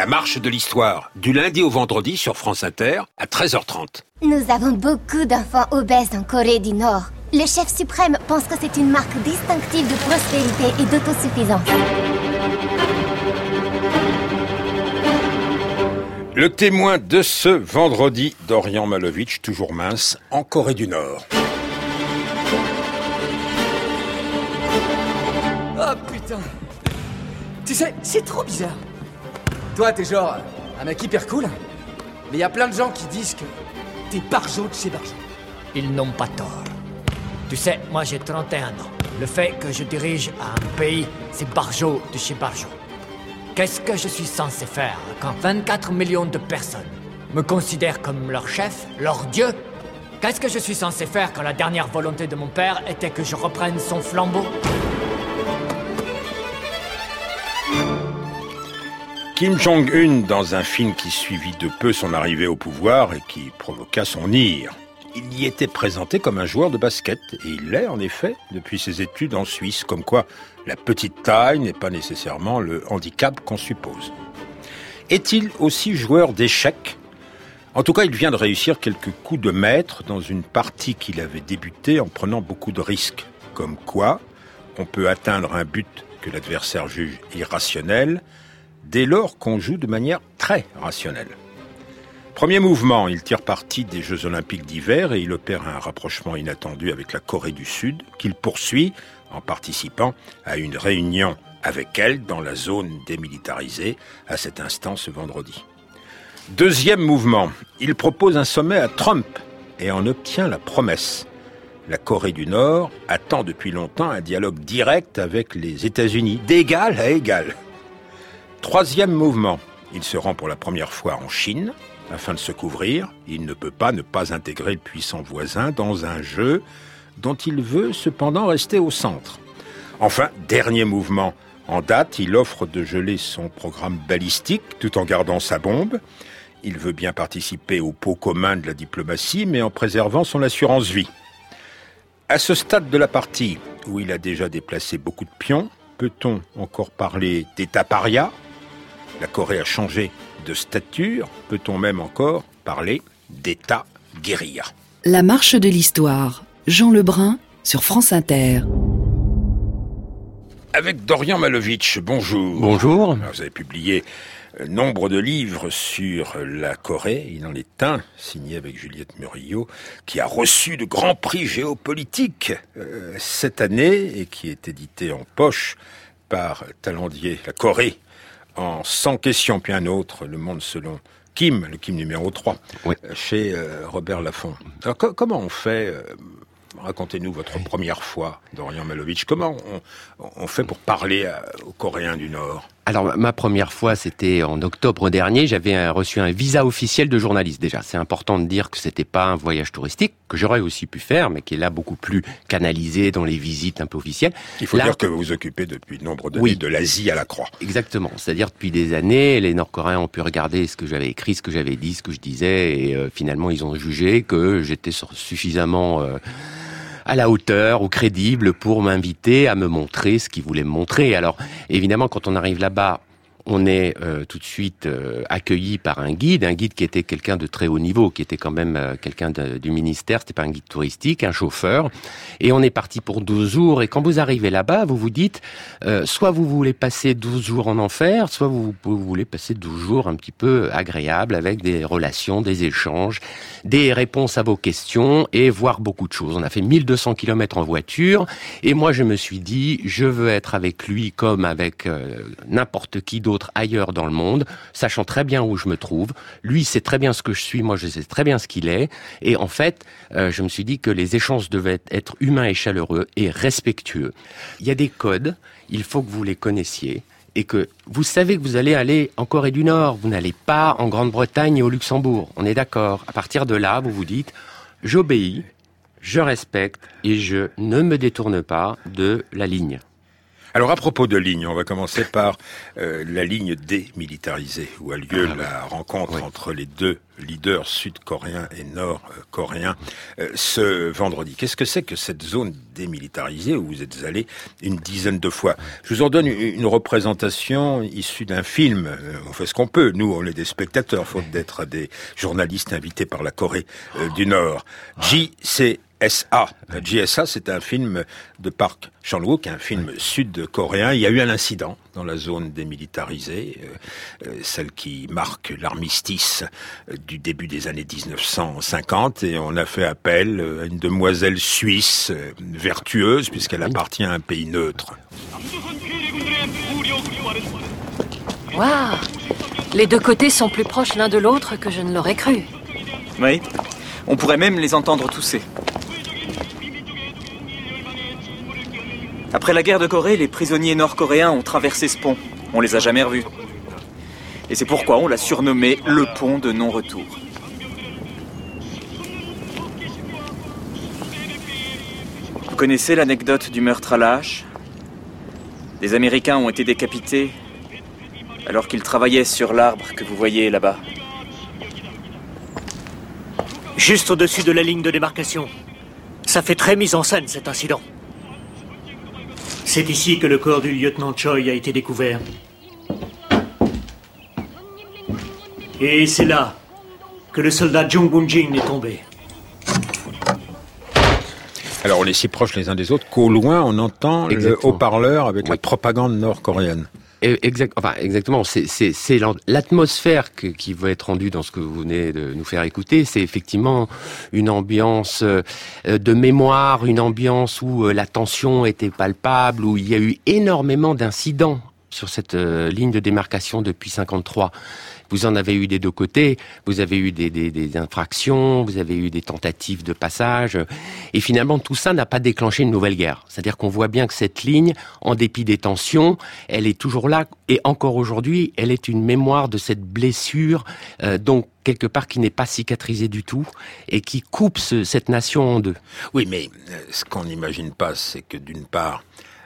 marche de l'histoire, du lundi au vendredi sur France Inter à 13h30. Nous avons beaucoup d'enfants obèses en Corée du Nord. Le chef suprême pense que c'est une marque distinctive de prospérité et d'autosuffisance. Le témoin de ce vendredi, Dorian Malovic, toujours mince, en Corée du Nord. Oh putain! Tu sais, c'est trop bizarre. Toi, t'es genre un mec hyper cool, mais y a plein de gens qui disent que t'es Barjo de chez Barjo. Ils n'ont pas tort. Tu sais, moi j'ai 31 ans. Le fait que je dirige un pays, c'est Barjo de chez Barjo. Qu'est-ce que je suis censé faire quand 24 millions de personnes me considèrent comme leur chef, leur dieu? Qu'est-ce que je suis censé faire quand la dernière volonté de mon père était que je reprenne son flambeau? Kim Jong-un dans un film qui suivit de peu son arrivée au pouvoir et qui provoqua son ire. Il y était présenté comme un joueur de basket, et il l'est en effet depuis ses études en Suisse, comme quoi la petite taille n'est pas nécessairement le handicap qu'on suppose. Est-il aussi joueur d'échecs ? En tout cas, il vient de réussir quelques coups de maître dans une partie qu'il avait débutée en prenant beaucoup de risques. Comme quoi, on peut atteindre un but que l'adversaire juge irrationnel, dès lors qu'on joue de manière très rationnelle. Premier mouvement, il tire parti des Jeux Olympiques d'hiver et il opère un rapprochement inattendu avec la Corée du Sud, qu'il poursuit en participant à une réunion avec elle dans la zone démilitarisée à cet instant ce vendredi. Deuxième mouvement, il propose un sommet à Trump et en obtient la promesse. La Corée du Nord attend depuis longtemps un dialogue direct avec les États-Unis, d'égal à égal. Troisième mouvement, il se rend pour la première fois en Chine. Afin de se couvrir, il ne peut pas ne pas intégrer le puissant voisin dans un jeu dont il veut cependant rester au centre. Enfin, dernier mouvement, en date, il offre de geler son programme balistique tout en gardant sa bombe. Il veut bien participer au pot commun de la diplomatie, mais en préservant son assurance vie. À ce stade de la partie, où il a déjà déplacé beaucoup de pions, peut-on encore parler d'état paria ? La Corée a changé de stature, peut-on même encore parler d'état guérilla. La marche de l'histoire, Jean Lebrun sur France Inter. Avec Dorian Malovic, bonjour. Bonjour. Alors, vous avez publié nombre de livres sur la Corée. Il en est un, signé avec Juliette Murillo, qui a reçu de grands prix géopolitiques cette année et qui est édité en poche par Talendier, la Corée, en 100 questions, puis un autre, Le Monde selon Kim, le Kim numéro 3, oui. Chez Robert Laffont. Alors comment on fait, racontez-nous votre première fois, Dorian Malovic, comment on fait pour parler aux Coréens du Nord ? Alors, ma première fois, c'était en octobre dernier. J'avais reçu un visa officiel de journaliste. Déjà, c'est important de dire que c'était pas un voyage touristique, que j'aurais aussi pu faire, mais qui est là beaucoup plus canalisé dans les visites un peu officielles. Il faut dire que vous vous occupez depuis de nombreuses années de l'Asie à la croix. Exactement. C'est-à-dire, depuis des années, les Nord-Coréens ont pu regarder ce que j'avais écrit, ce que j'avais dit, ce que je disais, et finalement, ils ont jugé que j'étais suffisamment à la hauteur ou crédible pour m'inviter à me montrer ce qu'ils voulaient me montrer. Alors, évidemment, quand on arrive là-bas, on est tout de suite accueilli par un guide qui était quelqu'un de très haut niveau, qui était quand même quelqu'un du ministère, c'était pas un guide touristique, un chauffeur. Et on est parti pour 12 jours. Et quand vous arrivez là-bas, vous vous dites, soit vous voulez passer 12 jours en enfer, soit vous voulez passer 12 jours un petit peu agréables avec des relations, des échanges, des réponses à vos questions et voir beaucoup de choses. On a fait 1200 km en voiture. Et moi, je me suis dit, je veux être avec lui comme avec n'importe qui d'autre ailleurs dans le monde, sachant très bien où je me trouve. Lui sait très bien ce que je suis, moi je sais très bien ce qu'il est. Et en fait, je me suis dit que les échanges devaient être humains et chaleureux et respectueux. Il y a des codes, il faut que vous les connaissiez et que vous savez que vous allez aller en Corée du Nord. Vous n'allez pas en Grande-Bretagne et au Luxembourg. On est d'accord. À partir de là, vous vous dites, j'obéis, je respecte et je ne me détourne pas de la ligne. Alors à propos de lignes, on va commencer par la ligne démilitarisée, où a lieu la rencontre entre les deux leaders sud-coréens et nord-coréens ce vendredi. Qu'est-ce que c'est que cette zone démilitarisée où vous êtes allé une dizaine de fois? Je vous en donne une représentation issue d'un film. On fait ce qu'on peut. Nous, on est des spectateurs, faute d'être des journalistes invités par la Corée du Nord. JSA, c'est un film de Park Chan-wook, un film sud-coréen. Il y a eu un incident dans la zone démilitarisée, celle qui marque l'armistice du début des années 1950, et on a fait appel à une demoiselle suisse vertueuse, puisqu'elle appartient à un pays neutre. Waouh! Les deux côtés sont plus proches l'un de l'autre que je ne l'aurais cru. Oui, on pourrait même les entendre tousser. Après la guerre de Corée, les prisonniers nord-coréens ont traversé ce pont. On les a jamais revus. Et c'est pourquoi on l'a surnommé le pont de non-retour. Vous connaissez l'anecdote du meurtre à la hache? Des Américains ont été décapités alors qu'ils travaillaient sur l'arbre que vous voyez là-bas. Juste au-dessus de la ligne de démarcation. Ça fait très mise en scène, cet incident. C'est ici que le corps du lieutenant Choi a été découvert. Et c'est là que le soldat Jung Bun-jin est tombé. Alors, on est si proches les uns des autres qu'au loin, on entend le haut-parleur avec la propagande nord-coréenne. Exactement. C'est l'atmosphère qui va être rendue dans ce que vous venez de nous faire écouter. C'est effectivement une ambiance de mémoire, une ambiance où la tension était palpable, où il y a eu énormément d'incidents sur cette ligne de démarcation depuis 1953. Vous en avez eu des deux côtés, vous avez eu des infractions, vous avez eu des tentatives de passage, et finalement tout ça n'a pas déclenché une nouvelle guerre. C'est-à-dire qu'on voit bien que cette ligne, en dépit des tensions, elle est toujours là, et encore aujourd'hui, elle est une mémoire de cette blessure, donc quelque part qui n'est pas cicatrisée du tout, et qui coupe cette nation en deux. Oui, mais ce qu'on n'imagine pas, c'est que d'une part,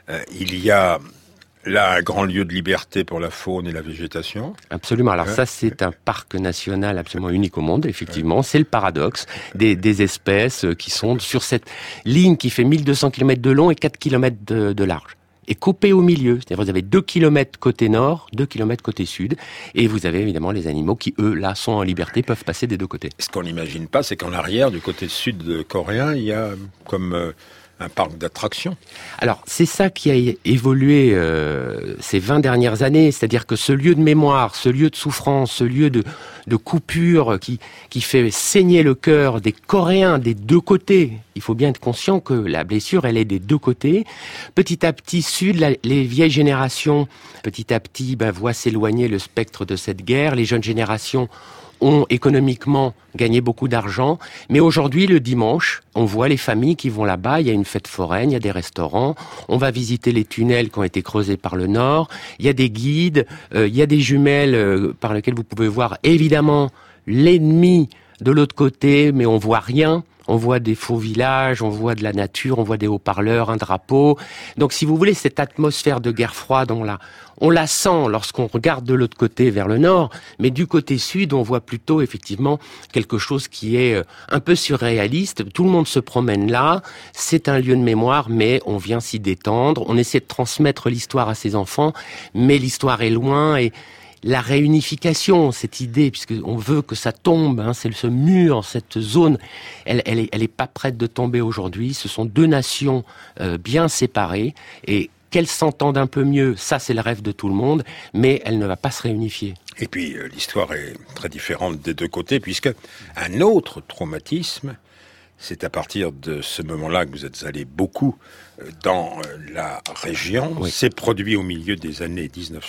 il y a là, un grand lieu de liberté pour la faune et la végétation. Absolument. Alors ça, c'est un parc national absolument unique au monde, effectivement. C'est le paradoxe des espèces qui sont sur cette ligne qui fait 1200 km de long et 4 km de large. Et coupée au milieu. C'est-à-dire vous avez 2 km côté nord, 2 km côté sud. Et vous avez évidemment les animaux qui, eux, là, sont en liberté, peuvent passer des deux côtés. Ce qu'on n'imagine pas, c'est qu'en arrière, du côté sud coréen, il y a comme un parc d'attractions. Alors, c'est ça qui a évolué ces 20 dernières années, c'est-à-dire que ce lieu de mémoire, ce lieu de souffrance, ce lieu de coupure qui fait saigner le cœur des Coréens des deux côtés. Il faut bien être conscient que la blessure, elle est des deux côtés. Petit à petit, les vieilles générations, petit à petit, voient s'éloigner le spectre de cette guerre. Les jeunes générations ont économiquement gagné beaucoup d'argent, mais aujourd'hui, le dimanche, on voit les familles qui vont là-bas, il y a une fête foraine, il y a des restaurants, on va visiter les tunnels qui ont été creusés par le Nord, il y a des guides, il y a des jumelles par lesquelles vous pouvez voir évidemment l'ennemi de l'autre côté, mais on voit rien. On voit des faux villages, on voit de la nature, on voit des haut-parleurs, un drapeau. Donc, si vous voulez, cette atmosphère de guerre froide, on la sent lorsqu'on regarde de l'autre côté vers le nord, mais du côté sud, on voit plutôt effectivement quelque chose qui est un peu surréaliste. Tout le monde se promène là, c'est un lieu de mémoire, mais on vient s'y détendre. On essaie de transmettre l'histoire à ses enfants, mais l'histoire est loin et la réunification, cette idée, puisqu'on veut que ça tombe, c'est ce mur, cette zone, elle est pas prête de tomber aujourd'hui. Ce sont deux nations bien séparées et qu'elles s'entendent un peu mieux, ça c'est le rêve de tout le monde, mais elle ne va pas se réunifier. Et puis l'histoire est très différente des deux côtés, puisque un autre traumatisme, c'est à partir de ce moment-là que vous êtes allé beaucoup dans la région, oui. C'est produit au milieu des années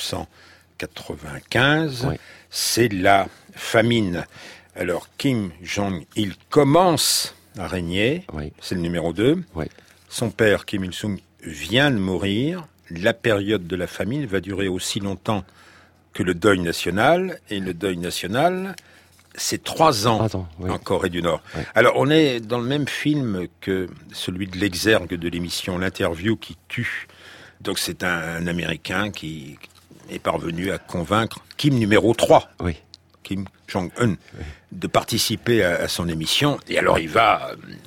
1995, oui. C'est la famine. Alors Kim Jong-il commence à régner, oui. C'est le numéro 2. Oui. Son père Kim Il-sung vient de mourir. La période de la famine va durer aussi longtemps que le deuil national. Et le deuil national, c'est 3 ans, oui. En Corée du Nord. Oui. Alors on est dans le même film que celui de l'exergue de l'émission L'Interview qui tue. Donc c'est un Américain qui est parvenu à convaincre Kim numéro 3. Oui. Kim Jong-un, de participer à son émission. Et alors il va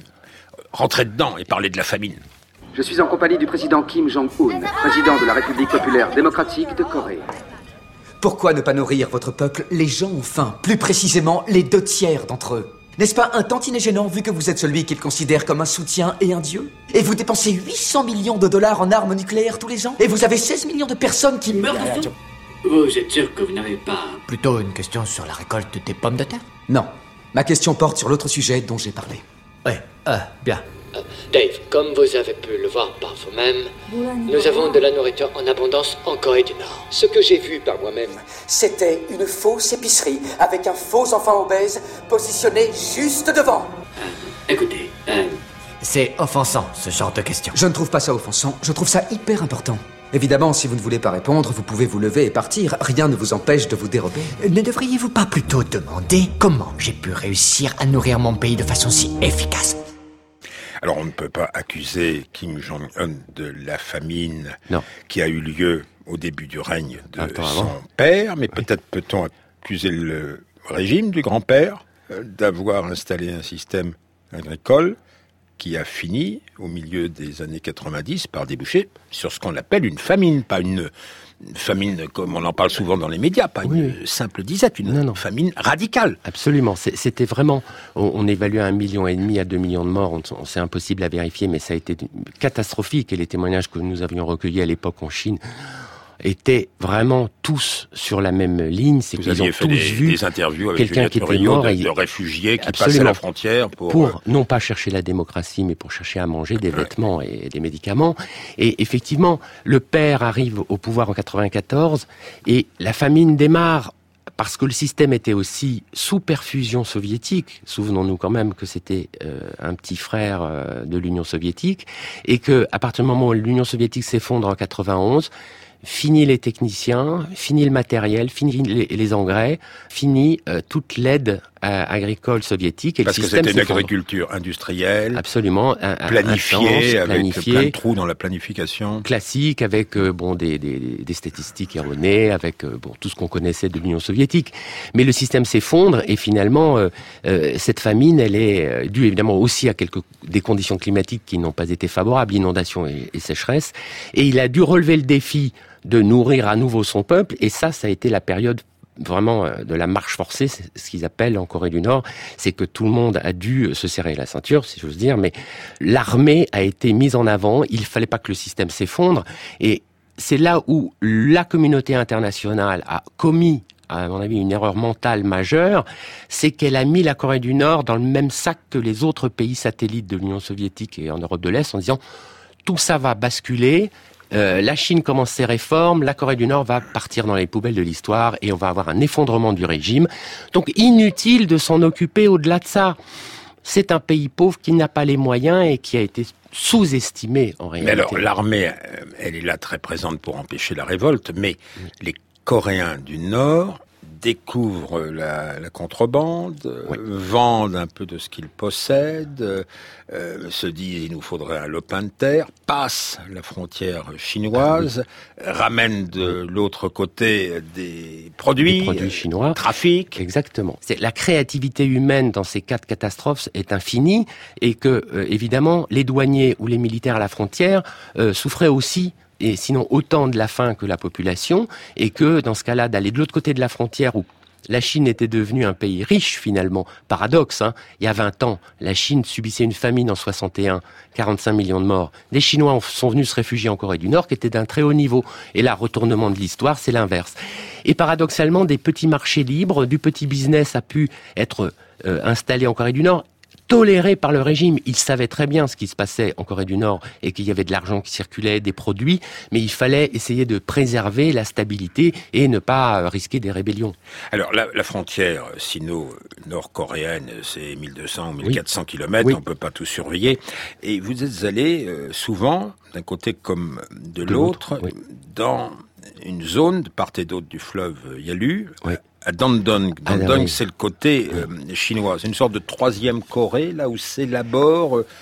rentrer dedans et parler de la famine. Je suis en compagnie du président Kim Jong-un, président de la République populaire démocratique de Corée. Pourquoi ne pas nourrir votre peuple? Les gens ont faim, plus précisément les 2/3 d'entre eux. N'est-ce pas un tantinet gênant vu que vous êtes celui qu'ils considèrent comme un soutien et un dieu? Et vous dépensez 800 millions de dollars en armes nucléaires tous les ans? Et vous avez 16 millions de personnes qui meurent de faim? Vous êtes sûr que vous n'avez pas plutôt une question sur la récolte des pommes de terre? Non. Ma question porte sur l'autre sujet dont j'ai parlé. Oui, bien. Dave, comme vous avez pu le voir par vous-même, nous avons de la nourriture en abondance en Corée du Nord. Ce que j'ai vu par moi-même, c'était une fausse épicerie avec un faux enfant obèse positionné juste devant. Écoutez, c'est offensant, ce genre de question. Je ne trouve pas ça offensant, je trouve ça hyper important. Évidemment, si vous ne voulez pas répondre, vous pouvez vous lever et partir. Rien ne vous empêche de vous dérober. Ne devriez-vous pas plutôt demander comment j'ai pu réussir à nourrir mon pays de façon si efficace? Alors on ne peut pas accuser Kim Jong-un de la famine qui a eu lieu au début du règne de son père, mais peut-être peut-on accuser le régime du grand-père d'avoir installé un système agricole qui a fini, au milieu des années 90, par déboucher sur ce qu'on appelle une famine, pas une famine comme on en parle souvent dans les médias, pas une simple disette, une famine radicale. Absolument, c'était vraiment, on évalue à 1,5 million à 2 millions de morts, c'est impossible à vérifier, mais ça a été catastrophique, et les témoignages que nous avions recueillis à l'époque en Chine étaient vraiment tous sur la même ligne. C'est qu'ils ont tous vu des interviews avec quelqu'un qui était mort de réfugiés qui passaient la frontière pour non pas chercher la démocratie, mais pour chercher à manger des vêtements et des médicaments. Et effectivement, le père arrive au pouvoir en 94 et la famine démarre parce que le système était aussi sous perfusion soviétique. Souvenons-nous quand même que c'était un petit frère de l'Union soviétique et que à partir du moment où l'Union soviétique s'effondre en 91, fini les techniciens, fini le matériel, fini les engrais, fini toute l'aide agricole soviétique. Et parce le que c'était une agriculture industrielle, absolument planifiée, avec plein de trous dans la planification. Classique, avec des statistiques erronées, avec tout ce qu'on connaissait de l'Union soviétique. Mais le système s'effondre et finalement, cette famine, elle est due évidemment aussi à des conditions climatiques qui n'ont pas été favorables, inondations et sécheresse. Et il a dû relever le défi de nourrir à nouveau son peuple, et ça a été la période vraiment de la marche forcée, c'est ce qu'ils appellent en Corée du Nord, c'est que tout le monde a dû se serrer la ceinture, si j'ose dire, mais l'armée a été mise en avant, il fallait pas que le système s'effondre, et c'est là où la communauté internationale a commis, à mon avis, une erreur mentale majeure, c'est qu'elle a mis la Corée du Nord dans le même sac que les autres pays satellites de l'Union soviétique et en Europe de l'Est, en disant tout ça va basculer, la Chine commence ses réformes, la Corée du Nord va partir dans les poubelles de l'histoire et on va avoir un effondrement du régime. Donc inutile de s'en occuper au-delà de ça. C'est un pays pauvre qui n'a pas les moyens et qui a été sous-estimé en réalité. Mais alors l'armée, elle est là très présente pour empêcher la révolte, mais les Coréens du Nord découvrent la contrebande, vendent un peu de ce qu'ils possèdent, se disent il nous faudrait un lopin de terre, passent la frontière chinoise, ramènent de l'autre côté des produits chinois, trafic. Exactement. La créativité humaine dans ces cas de catastrophes est infinie et que évidemment les douaniers ou les militaires à la frontière souffraient aussi, et sinon autant de la faim que la population, et que dans ce cas-là, d'aller de l'autre côté de la frontière où la Chine était devenue un pays riche finalement, paradoxe, il y a 20 ans, la Chine subissait une famine en 61, 45 millions de morts. Les Chinois sont venus se réfugier en Corée du Nord, qui était d'un très haut niveau. Et là, retournement de l'histoire, c'est l'inverse. Et paradoxalement, des petits marchés libres, du petit business a pu être installé en Corée du Nord, toléré par le régime. Ils savaient très bien ce qui se passait en Corée du Nord et qu'il y avait de l'argent qui circulait, des produits, mais il fallait essayer de préserver la stabilité et ne pas risquer des rébellions. Alors la frontière sino-nord-coréenne, c'est 1200 ou 1400 kilomètres, on peut pas tout surveiller. Et vous êtes allé souvent, d'un côté comme de l'autre, dans une zone de part et d'autre du fleuve Yalu, à Dandong. Dandong, c'est le côté chinois. C'est une sorte de troisième Corée, là où s'élabore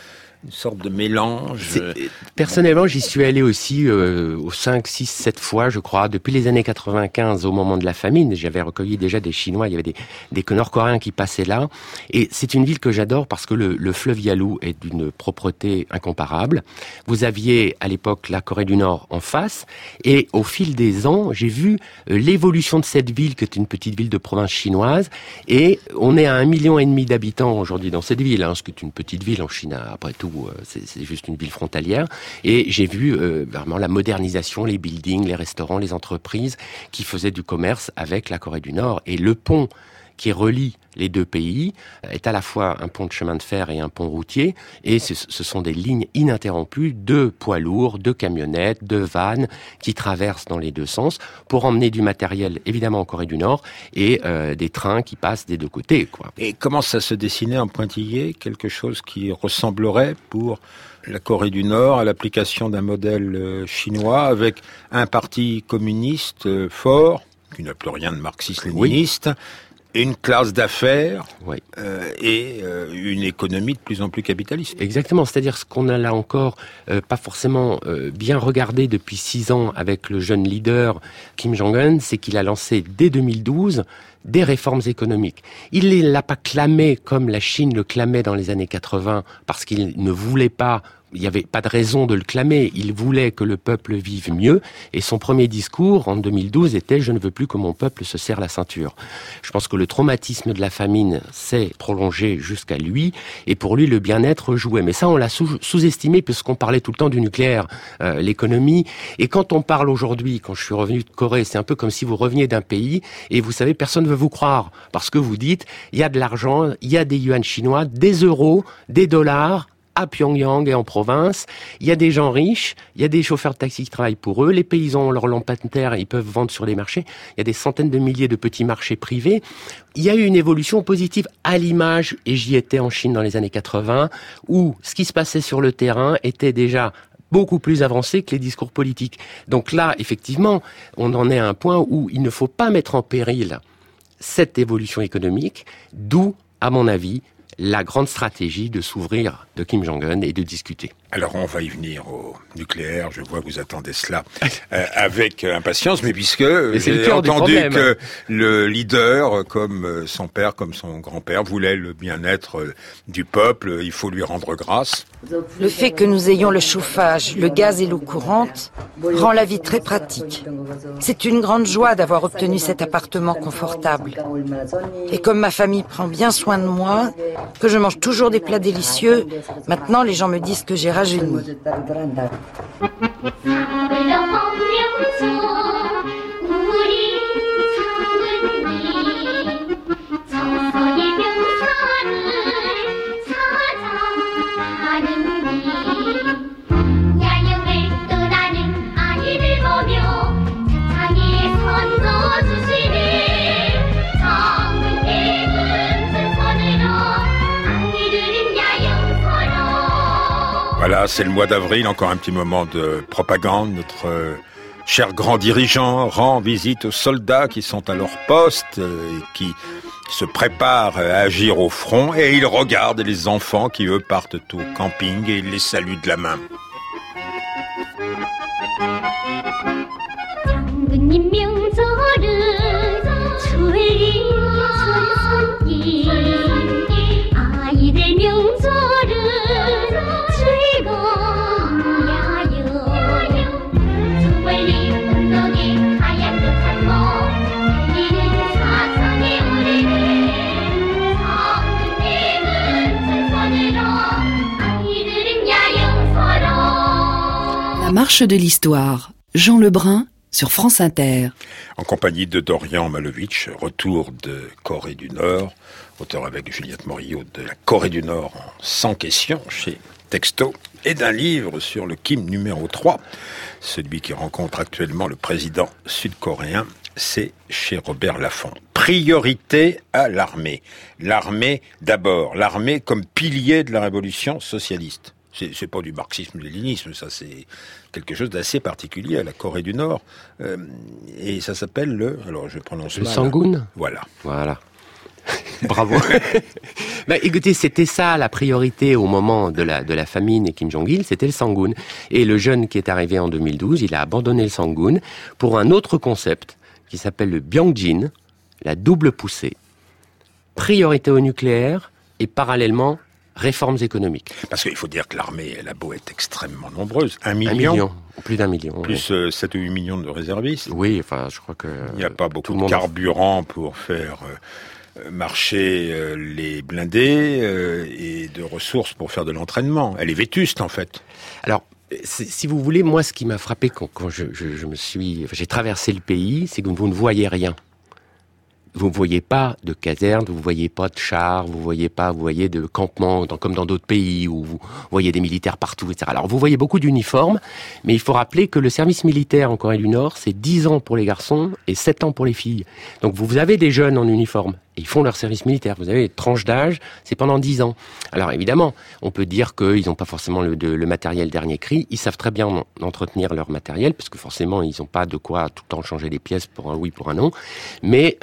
Une sorte de mélange. Personnellement, j'y suis allé aussi 5, 6, 7 fois, je crois. Depuis les années 95, au moment de la famine, j'avais recueilli déjà des Chinois. Il y avait des Nord-Coréens qui passaient là. Et c'est une ville que j'adore parce que le fleuve Yalu est d'une propreté incomparable. Vous aviez à l'époque la Corée du Nord en face. Et au fil des ans, j'ai vu l'évolution de cette ville, qui est une petite ville de province chinoise. Et on est à 1,5 million d'habitants aujourd'hui dans cette ville, ce qui est une petite ville en Chine, après tout. C'est juste une ville frontalière. Et j'ai vu vraiment la modernisation, les buildings, les restaurants, les entreprises qui faisaient du commerce avec la Corée du Nord. Et le pont qui relie les deux pays est à la fois un pont de chemin de fer et un pont routier. Et ce sont des lignes ininterrompues de poids lourds, de camionnettes, de vannes qui traversent dans les deux sens pour emmener du matériel, évidemment, en Corée du Nord et des trains qui passent des deux côtés, quoi. Et commence à se dessiner en pointillé quelque chose qui ressemblerait pour la Corée du Nord à l'application d'un modèle chinois avec un parti communiste fort, qui n'a plus rien de marxiste-léniniste, une classe d'affaires et une économie de plus en plus capitaliste. Exactement, c'est-à-dire ce qu'on a là encore pas forcément bien regardé depuis 6 ans avec le jeune leader Kim Jong-un, c'est qu'il a lancé dès 2012 des réformes économiques. Il ne l'a pas clamé comme la Chine le clamait dans les années 80 parce qu'il ne voulait pas. Il n'y avait pas de raison de le clamer. Il voulait que le peuple vive mieux. Et son premier discours, en 2012, était « Je ne veux plus que mon peuple se serre la ceinture ». Je pense que le traumatisme de la famine s'est prolongé jusqu'à lui. Et pour lui, le bien-être jouait. Mais ça, on l'a sous-estimé puisqu'on parlait tout le temps du nucléaire, l'économie. Et quand on parle aujourd'hui, quand je suis revenu de Corée, c'est un peu comme si vous reveniez d'un pays et vous savez, personne ne veut vous croire. Parce que vous dites, il y a de l'argent, il y a des yuans chinois, des euros, des dollars, à Pyongyang et en province, il y a des gens riches, il y a des chauffeurs de taxi qui travaillent pour eux, les paysans ont leur lampadaire, ils peuvent vendre sur les marchés, il y a des centaines de milliers de petits marchés privés. Il y a eu une évolution positive à l'image, et j'y étais en Chine dans les années 80, où ce qui se passait sur le terrain était déjà beaucoup plus avancé que les discours politiques. Donc là, effectivement, on en est à un point où il ne faut pas mettre en péril cette évolution économique, d'où, à mon avis, la grande stratégie de s'ouvrir de Kim Jong-un et de discuter. Alors on va y venir au nucléaire, je vois que vous attendez cela avec impatience, mais puisque j'ai entendu que le leader, comme son père, comme son grand-père, voulait le bien-être du peuple, il faut lui rendre grâce. Le fait que nous ayons le chauffage, le gaz et l'eau courante rend la vie très pratique. C'est une grande joie d'avoir obtenu cet appartement confortable. Et comme ma famille prend bien soin de moi, que je mange toujours des plats délicieux, maintenant les gens me disent que j'ai rajeuni. Voilà, c'est le mois d'avril, encore un petit moment de propagande. Notre cher grand dirigeant rend visite aux soldats qui sont à leur poste et qui se préparent à agir au front. Et il regarde les enfants qui, eux, partent au camping et il les salue de la main. La marche de l'histoire, Jean Lebrun sur France Inter. En compagnie de Dorian Malevich, retour de Corée du Nord, auteur avec Juliette Morillo de la Corée du Nord en 100 questions chez Texto, et d'un livre sur le Kim numéro 3, celui qui rencontre actuellement le président sud-coréen, c'est chez Robert Laffont. Priorité à l'armée. L'armée d'abord, l'armée comme pilier de la révolution socialiste. C'est pas du marxisme-léninisme, ça c'est quelque chose d'assez particulier à la Corée du Nord. Et ça s'appelle alors je prononce le Sangun. Voilà. Bravo. Écoutez, c'était ça la priorité au moment de la famine et Kim Jong-il, c'était le Sangun. Et le jeune qui est arrivé en 2012, il a abandonné le Sangun pour un autre concept qui s'appelle le Byongjin, la double poussée. Priorité au nucléaire et parallèlement réformes économiques. Parce qu'il faut dire que l'armée, elle a beau être extrêmement nombreuse. 1 million. Plus d'1 million. Plus 7 ou 8 millions de réservistes. Oui, enfin, je crois que... Il n'y a pas beaucoup de carburant pour faire marcher les blindés et de ressources pour faire de l'entraînement. Elle est vétuste, en fait. Alors, si vous voulez, moi, ce qui m'a frappé quand j'ai traversé le pays, c'est que vous ne voyez rien. Vous ne voyez pas de casernes, vous ne voyez pas de chars, vous voyez de campements, comme dans d'autres pays où vous voyez des militaires partout, etc. Alors vous voyez beaucoup d'uniformes, mais il faut rappeler que le service militaire en Corée du Nord, c'est 10 ans pour les garçons et 7 ans pour les filles. Donc vous avez des jeunes en uniforme, et ils font leur service militaire. Vous avez des tranches d'âge, c'est pendant 10 ans. Alors évidemment, on peut dire qu'ils n'ont pas forcément le matériel dernier cri, ils savent très bien entretenir leur matériel, parce que forcément ils n'ont pas de quoi tout le temps changer des pièces pour un oui, pour un non, mais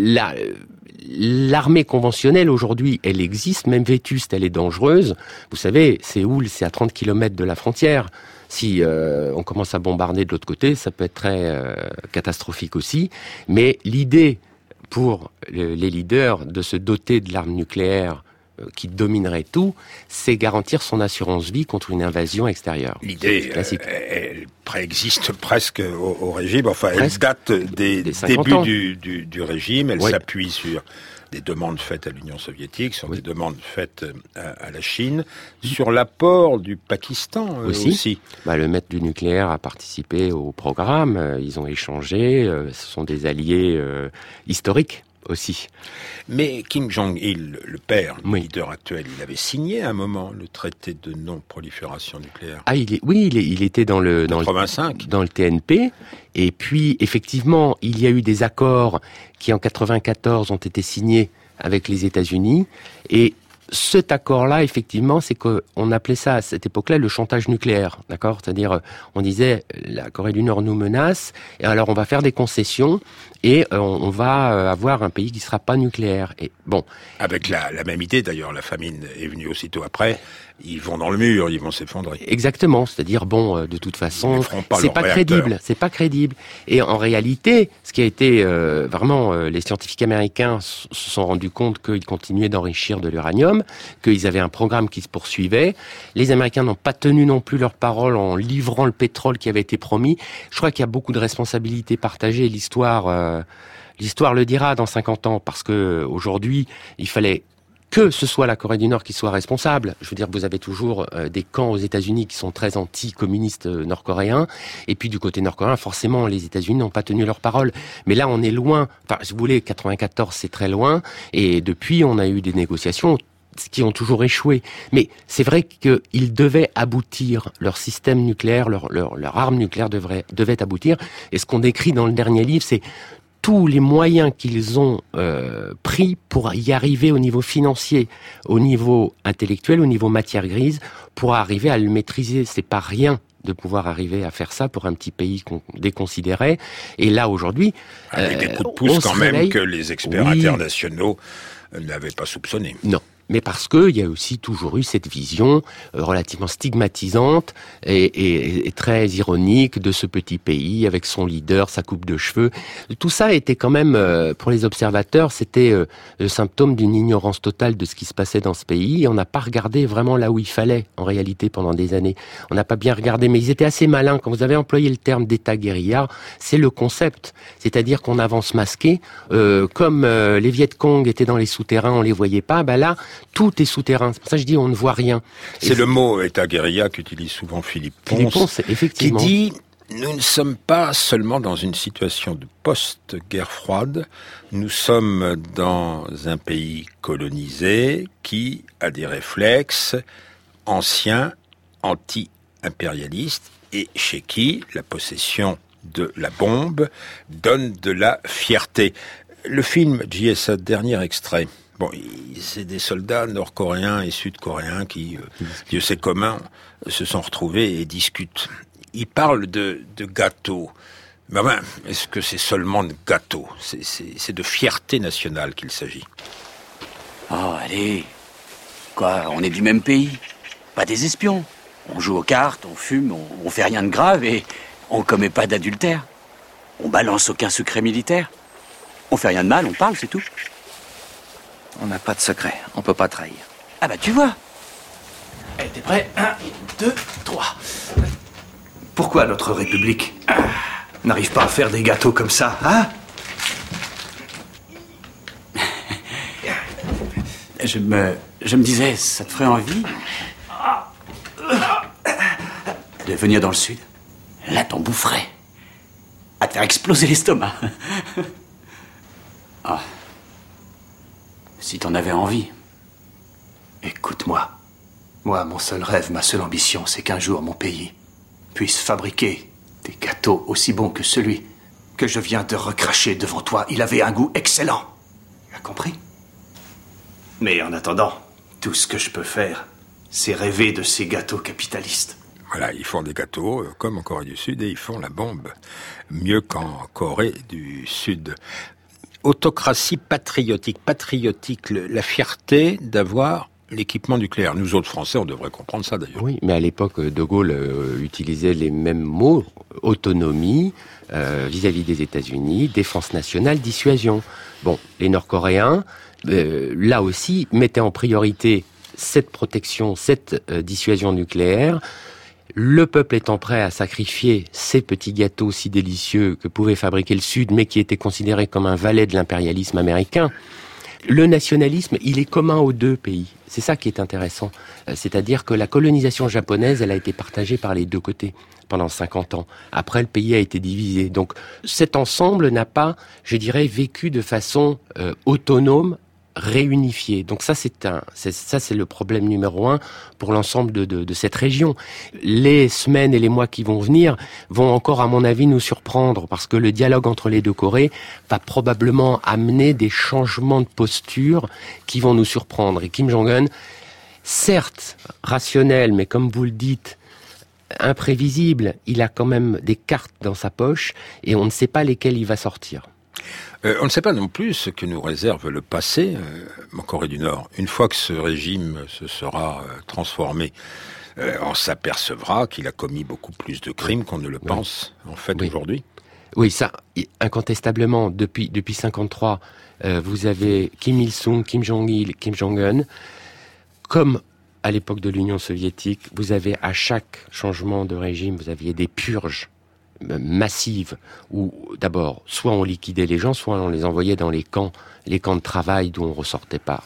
l'armée conventionnelle aujourd'hui, elle existe, même vétuste, elle est dangereuse. Vous savez, Séoul, c'est à 30 km de la frontière. Si on commence à bombarder de l'autre côté, ça peut être très catastrophique aussi. Mais l'idée pour les leaders de se doter de l'arme nucléaire qui dominerait tout, c'est garantir son assurance vie contre une invasion extérieure. L'idée, elle préexiste presque au régime, enfin elle date des débuts du régime, elle s'appuie sur des demandes faites à l'Union soviétique, sur des demandes faites à la Chine, sur l'apport du Pakistan aussi. Le maître du nucléaire a participé au programme, ils ont échangé, ce sont des alliés historiques aussi. Mais Kim Jong-il, le père, le leader actuel, il avait signé à un moment le traité de non-prolifération nucléaire. Il était dans le 85. Dans le TNP. Et puis, effectivement, il y a eu des accords qui, en 94, ont été signés avec les États-Unis. Et cet accord-là, effectivement, c'est qu'on appelait ça à cette époque-là le chantage nucléaire, d'accord ? C'est-à-dire, on disait, la Corée du Nord nous menace, et alors on va faire des concessions, et on va avoir un pays qui sera pas nucléaire. Et bon. Avec la même idée, d'ailleurs, la famine est venue aussitôt après. Ils vont dans le mur, ils vont s'effondrer. Exactement, c'est-à-dire de toute façon, c'est pas crédible. Et en réalité, ce qui a été vraiment, les scientifiques américains se sont rendus compte qu'ils continuaient d'enrichir de l'uranium, qu'ils avaient un programme qui se poursuivait. Les Américains n'ont pas tenu non plus leur parole en livrant le pétrole qui avait été promis. Je crois qu'il y a beaucoup de responsabilités partagées. L'histoire le dira dans 50 ans, parce que aujourd'hui, il fallait que ce soit la Corée du Nord qui soit responsable. Je veux dire, vous avez toujours des camps aux États-Unis qui sont très anti-communistes nord-coréens, et puis du côté nord-coréen, forcément, les États-Unis n'ont pas tenu leur parole. Mais là, on est loin. Enfin, si vous voulez, 94, c'est très loin, et depuis, on a eu des négociations qui ont toujours échoué. Mais c'est vrai qu'ils devaient aboutir, leur système nucléaire, leur arme nucléaire devait aboutir. Et ce qu'on décrit dans le dernier livre, c'est tous les moyens qu'ils ont pris pour y arriver au niveau financier, au niveau intellectuel, au niveau matière grise, pour arriver à le maîtriser. C'est pas rien de pouvoir arriver à faire ça pour un petit pays qu'on déconsidérait. Et là, aujourd'hui, avec des coups de pouce quand même que les experts internationaux n'avaient pas soupçonné. Non. Mais parce qu'il y a aussi toujours eu cette vision relativement stigmatisante et très ironique de ce petit pays avec son leader, sa coupe de cheveux. Tout ça était quand même, pour les observateurs, c'était le symptôme d'une ignorance totale de ce qui se passait dans ce pays. Et on n'a pas regardé vraiment là où il fallait, en réalité, pendant des années. On n'a pas bien regardé, mais ils étaient assez malins. Quand vous avez employé le terme d'État guérilla, c'est le concept. C'est-à-dire qu'on avance masqué. Comme les Viet Cong étaient dans les souterrains, on les voyait pas, là, tout est souterrain. C'est pour ça que je dis on ne voit rien. C'est le mot État guérilla qu'utilise souvent Philippe Ponce, effectivement. Qui dit « Nous ne sommes pas seulement dans une situation de post-guerre froide, nous sommes dans un pays colonisé qui a des réflexes anciens, anti-impérialistes, et chez qui la possession de la bombe donne de la fierté. » Le film JSA, dernier extrait. Bon, c'est des soldats nord-coréens et sud-coréens qui, Dieu sait comment, se sont retrouvés et discutent. Ils parlent de gâteaux. Mais est-ce que c'est seulement de gâteaux ? C'est de fierté nationale qu'il s'agit. Oh, allez. Quoi, on est du même pays. Pas des espions. On joue aux cartes, on fume, on fait rien de grave et on commet pas d'adultère. On balance aucun secret militaire. On fait rien de mal, on parle, c'est tout. On n'a pas de secret, on peut pas trahir. Ah bah tu vois. Allez, t'es prêt? 1, 2, 3. Pourquoi notre République n'arrive pas à faire des gâteaux comme ça, hein? Je me disais, ça te ferait envie de venir dans le sud? Là, t'en boufferais. À te faire exploser l'estomac. Ah. Si t'en avais envie. Écoute-moi. Moi, mon seul rêve, ma seule ambition, c'est qu'un jour mon pays puisse fabriquer des gâteaux aussi bons que celui que je viens de recracher devant toi. Il avait un goût excellent. Tu as compris? Mais en attendant, tout ce que je peux faire, c'est rêver de ces gâteaux capitalistes. Voilà, ils font des gâteaux comme en Corée du Sud et ils font la bombe mieux qu'en Corée du Sud. Autocratie patriotique, la fierté d'avoir l'équipement nucléaire. Nous autres Français, on devrait comprendre ça d'ailleurs. Oui, mais à l'époque, De Gaulle utilisait les mêmes mots, autonomie, vis-à-vis des États-Unis, défense nationale, dissuasion. Bon, les Nord-Coréens, là aussi, mettaient en priorité cette protection, cette dissuasion nucléaire. Le peuple étant prêt à sacrifier ces petits gâteaux si délicieux que pouvait fabriquer le Sud, mais qui étaient considérés comme un valet de l'impérialisme américain, le nationalisme, il est commun aux deux pays. C'est ça qui est intéressant. C'est-à-dire que la colonisation japonaise, elle a été partagée par les deux côtés pendant 50 ans. Après, le pays a été divisé. Donc, cet ensemble n'a pas, je dirais, vécu de façon autonome, réunifié. Donc ça, c'est le problème numéro 1 pour l'ensemble de cette région. Les semaines et les mois qui vont venir vont encore, à mon avis, nous surprendre parce que le dialogue entre les deux Corées va probablement amener des changements de posture qui vont nous surprendre. Et Kim Jong-un, certes rationnel, mais comme vous le dites, imprévisible, il a quand même des cartes dans sa poche et on ne sait pas lesquelles il va sortir. On ne sait pas non plus ce que nous réserve le passé en Corée du Nord. Une fois que ce régime se sera transformé, on s'apercevra qu'il a commis beaucoup plus de crimes qu'on ne le pense en fait aujourd'hui. Oui, ça, incontestablement, depuis 53, vous avez Kim Il-sung, Kim Jong-il, Kim Jong-un. Comme à l'époque de l'Union soviétique, vous avez à chaque changement de régime, vous aviez des purges massive où d'abord soit on liquidait les gens, soit on les envoyait dans les camps de travail d'où on ressortait pas.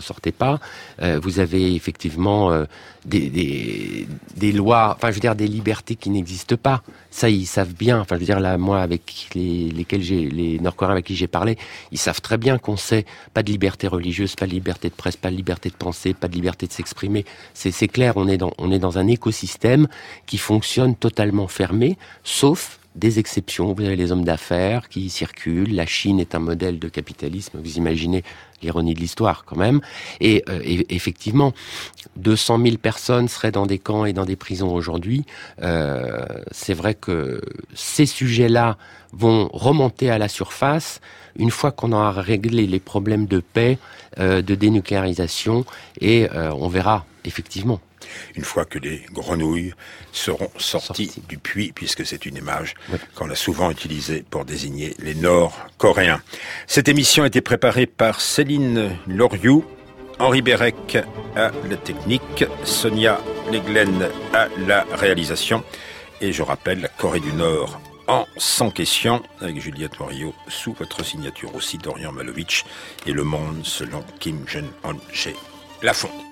Vous avez effectivement des lois, enfin je veux dire des libertés qui n'existent pas. Ça ils savent bien. Enfin je veux dire là moi avec les Nord-Coréens avec qui j'ai parlé, ils savent très bien qu'on sait pas de liberté religieuse, pas de liberté de presse, pas de liberté de penser, pas de liberté de s'exprimer. C'est clair, on est dans un écosystème qui fonctionne totalement fermé, sauf des exceptions. Vous avez les hommes d'affaires qui circulent. La Chine est un modèle de capitalisme. Vous imaginez l'ironie de l'histoire quand même. Et effectivement, 200 000 personnes seraient dans des camps et dans des prisons aujourd'hui. C'est vrai que ces sujets-là vont remonter à la surface une fois qu'on aura réglé les problèmes de paix, de dénucléarisation, et on verra effectivement. Une fois que les grenouilles seront sorties du puits, puisque c'est une image qu'on a souvent utilisée pour désigner les Nord-Coréens. Cette émission a été préparée par Céline Loriou, Henri Bérec à la technique, Sonia Leglen à la réalisation. Et je rappelle, la Corée du Nord en 100 questions, avec Juliette Morio sous votre signature aussi, Dorian Malovitch, et Le Monde selon Kim Jong-un chez Lafon.